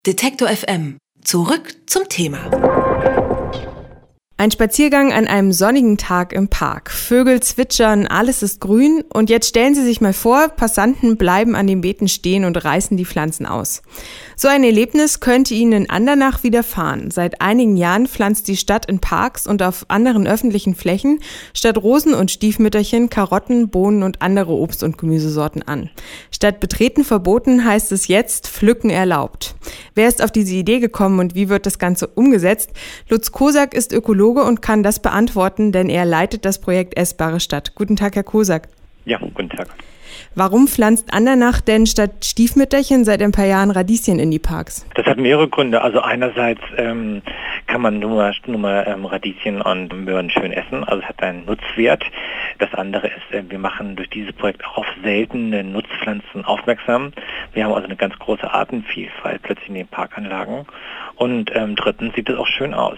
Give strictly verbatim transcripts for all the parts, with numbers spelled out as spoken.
Detektor F M. Zurück zum Thema. Ein Spaziergang an einem sonnigen Tag im Park. Vögel zwitschern, alles ist grün und jetzt stellen Sie sich mal vor, Passanten bleiben an den Beeten stehen und reißen die Pflanzen aus. So ein Erlebnis könnte Ihnen in Andernach widerfahren. Seit einigen Jahren pflanzt die Stadt in Parks und auf anderen öffentlichen Flächen statt Rosen und Stiefmütterchen Karotten, Bohnen und andere Obst- und Gemüsesorten an. Statt betreten verboten heißt es jetzt pflücken erlaubt. Wer ist auf diese Idee gekommen und wie wird das Ganze umgesetzt? Lutz Kosak ist Ökologe und kann das beantworten, denn er leitet das Projekt Essbare Stadt. Guten Tag, Herr Kosak. Ja, guten Tag. Warum pflanzt Andernach denn statt Stiefmütterchen seit ein paar Jahren Radieschen in die Parks? Das hat mehrere Gründe. Also einerseits ähm, kann man nur, nur mal ähm, Radieschen und Möhren schön essen, also es hat einen Nutzwert. Das andere ist, äh, wir machen durch dieses Projekt auch auf seltene Nutzpflanzen aufmerksam. Wir haben also eine ganz große Artenvielfalt plötzlich in den Parkanlagen. Und ähm, drittens sieht es auch schön aus.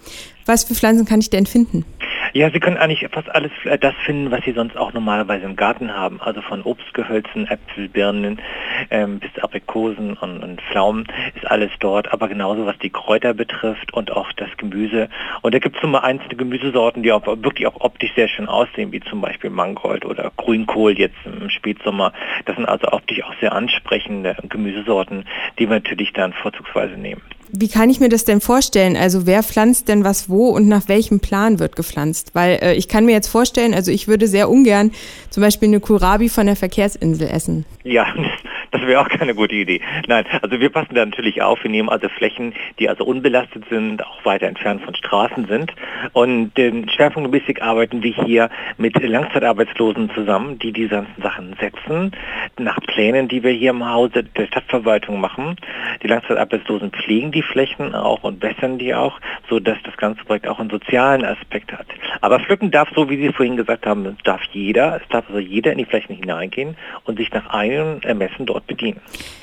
Was für Pflanzen kann ich denn finden? Ja, Sie können eigentlich fast alles äh, das finden, was Sie sonst auch normalerweise im Garten haben. Also von Obstgehölzen, Äpfel, Birnen ähm, bis Aprikosen und, und Pflaumen ist alles dort. Aber genauso was die Kräuter betrifft und auch das Gemüse. Und da gibt es so mal einzelne Gemüsesorten, die auch wirklich auch optisch sehr schön aussehen, wie zum Beispiel Mangold oder Grünkohl jetzt im Spätsommer. Das sind also optisch auch sehr ansprechende Gemüsesorten, die wir natürlich dann vorzugsweise nehmen. Wie kann ich mir das denn vorstellen? Also wer pflanzt denn was wo und nach welchem Plan wird gepflanzt? Weil äh, ich kann mir jetzt vorstellen, also ich würde sehr ungern zum Beispiel eine Kohlrabi von der Verkehrsinsel essen. Ja, das wäre auch keine gute Idee. Nein, also wir passen da natürlich auf. Wir nehmen also Flächen, die also unbelastet sind, auch weiter entfernt von Straßen sind. Und ähm, schwerpunktmäßig arbeiten wir hier mit Langzeitarbeitslosen zusammen, die diese ganzen Sachen setzen, nach Plänen, die wir hier im Hause der Stadtverwaltung machen. Die Langzeitarbeitslosen pflegen die Flächen auch und bessern die auch, sodass das ganze Projekt auch einen sozialen Aspekt hat. Aber pflücken darf, so wie Sie vorhin gesagt haben, darf jeder. Es darf also jeder in die Flächen hineingehen und sich nach einem Ermessen dort bedienen.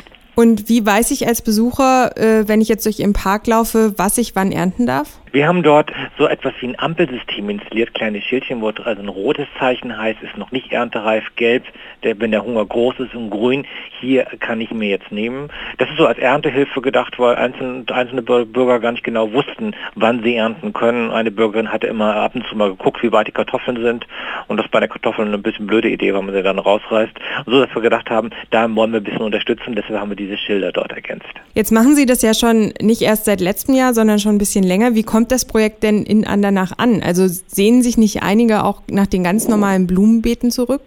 Und wie weiß ich als Besucher, äh, wenn ich jetzt durch Ihren Park laufe, was ich wann ernten darf? Wir haben dort so etwas wie ein Ampelsystem installiert, kleine Schildchen, wo also ein rotes Zeichen heißt, ist noch nicht erntereif, gelb, der, wenn der Hunger groß ist, und grün, hier kann ich mir jetzt nehmen. Das ist so als Erntehilfe gedacht, weil einzelne, einzelne Bürger gar nicht genau wussten, wann sie ernten können. Eine Bürgerin hatte immer ab und zu mal geguckt, wie weit die Kartoffeln sind, und das bei der Kartoffeln eine bisschen blöde Idee, weil man sie dann rausreißt. So dass wir gedacht haben, da wollen wir ein bisschen unterstützen, deshalb haben wir diese Schilder dort ergänzt. Jetzt machen Sie das ja schon nicht erst seit letztem Jahr, sondern schon ein bisschen länger. Wie kommt das Projekt denn in Andernach an? Also sehen sich nicht einige auch nach den ganz normalen Blumenbeeten zurück?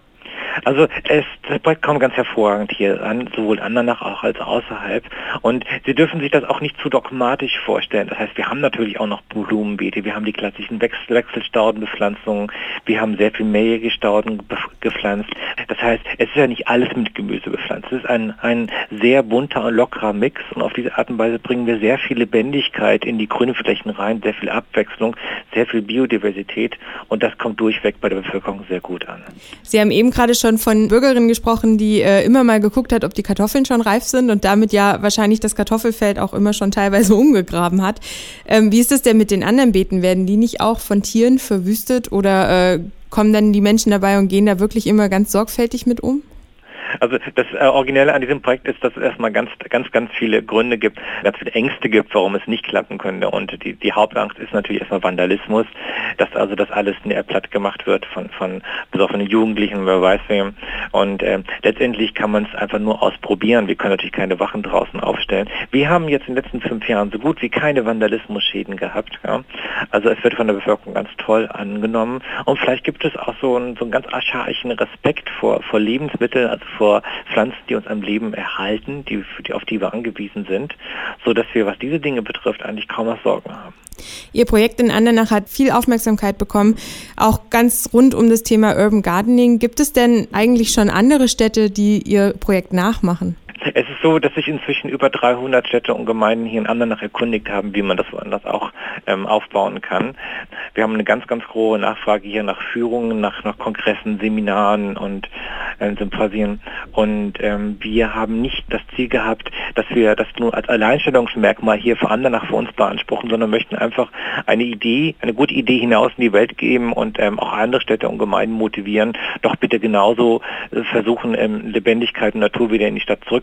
Also es, das Projekt kommt ganz hervorragend hier an, sowohl Andernach auch als außerhalb. Und Sie dürfen sich das auch nicht zu dogmatisch vorstellen. Das heißt, wir haben natürlich auch noch Blumenbeete, wir haben die klassischen Wechsel Wechselstaudenbepflanzungen, wir haben sehr viel mehrjährige Stauden gepflanzt. Das heißt, es ist ja nicht alles mit Gemüse bepflanzt. Es ist ein, ein sehr bunter und lockerer Mix, und auf diese Art und Weise bringen wir sehr viel Lebendigkeit in die Grünflächen rein, sehr viel Abwechslung, sehr viel Biodiversität, und das kommt durchweg bei der Bevölkerung sehr gut an. Sie haben eben gerade schon von Bürgerinnen gesprochen, die äh, immer mal geguckt hat, ob die Kartoffeln schon reif sind und damit ja wahrscheinlich das Kartoffelfeld auch immer schon teilweise umgegraben hat. Ähm, wie ist es denn mit den anderen Beeten? Werden die nicht auch von Tieren verwüstet oder äh, kommen dann die Menschen dabei und gehen da wirklich immer ganz sorgfältig mit um? Also das äh, Originelle an diesem Projekt ist, dass es erstmal ganz, ganz, ganz viele Gründe gibt, ganz viele Ängste gibt, warum es nicht klappen könnte. Und die, die Hauptangst ist natürlich erstmal Vandalismus, dass also das alles platt gemacht wird von, von besoffenen Jugendlichen, wer weiß wem. Und äh, letztendlich kann man es einfach nur ausprobieren. Wir können natürlich keine Wachen draußen aufstellen. Wir haben jetzt in den letzten fünf Jahren so gut wie keine Vandalismusschäden gehabt. Ja? Also es wird von der Bevölkerung ganz toll angenommen. Und vielleicht gibt es auch so einen, so einen ganz archaischen Respekt vor, vor Lebensmitteln, also vor vor Pflanzen, die uns am Leben erhalten, die, die, auf die wir angewiesen sind, sodass wir, was diese Dinge betrifft, eigentlich kaum was Sorgen haben. Ihr Projekt in Andernach hat viel Aufmerksamkeit bekommen, auch ganz rund um das Thema Urban Gardening. Gibt es denn eigentlich schon andere Städte, die Ihr Projekt nachmachen? Es ist so, dass sich inzwischen über dreihundert Städte und Gemeinden hier in Andernach erkundigt haben, wie man das woanders auch ähm, aufbauen kann. Wir haben eine ganz, ganz hohe Nachfrage hier nach Führungen, nach, nach Kongressen, Seminaren und äh, Symposien. Und ähm, wir haben nicht das Ziel gehabt, dass wir das nur als Alleinstellungsmerkmal hier für Andernach für uns beanspruchen, sondern möchten einfach eine Idee, eine gute Idee hinaus in die Welt geben und ähm, auch andere Städte und Gemeinden motivieren, doch bitte genauso äh, versuchen, ähm, Lebendigkeit und Natur wieder in die Stadt zurückzubringen.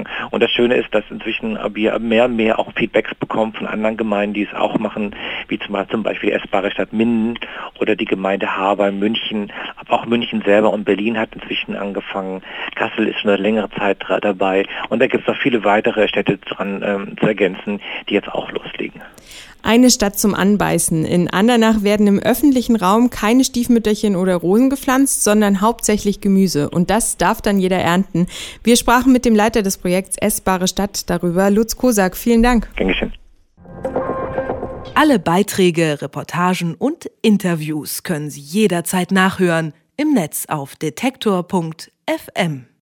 anfangen. Und das Schöne ist, dass inzwischen wir mehr und mehr auch Feedbacks bekommen von anderen Gemeinden, die es auch machen, wie zum Beispiel, zum Beispiel die essbare Stadt Minden oder die Gemeinde Haber in München. Aber auch München selber und Berlin hat inzwischen angefangen. Kassel ist schon seit längerer Zeit dabei. Und da gibt es noch viele weitere Städte dran ähm, zu ergänzen, die jetzt auch loslegen. Eine Stadt zum Anbeißen. In Andernach werden im öffentlichen Raum keine Stiefmütterchen oder Rosen gepflanzt, sondern hauptsächlich Gemüse. Und das darf dann jeder ernten. Wir sprachen mit dem Leiter des Projekts Essbare Stadt darüber, Lutz Kosak. Vielen Dank. Dankeschön. Alle Beiträge, Reportagen und Interviews können Sie jederzeit nachhören im Netz auf detektor punkt f m.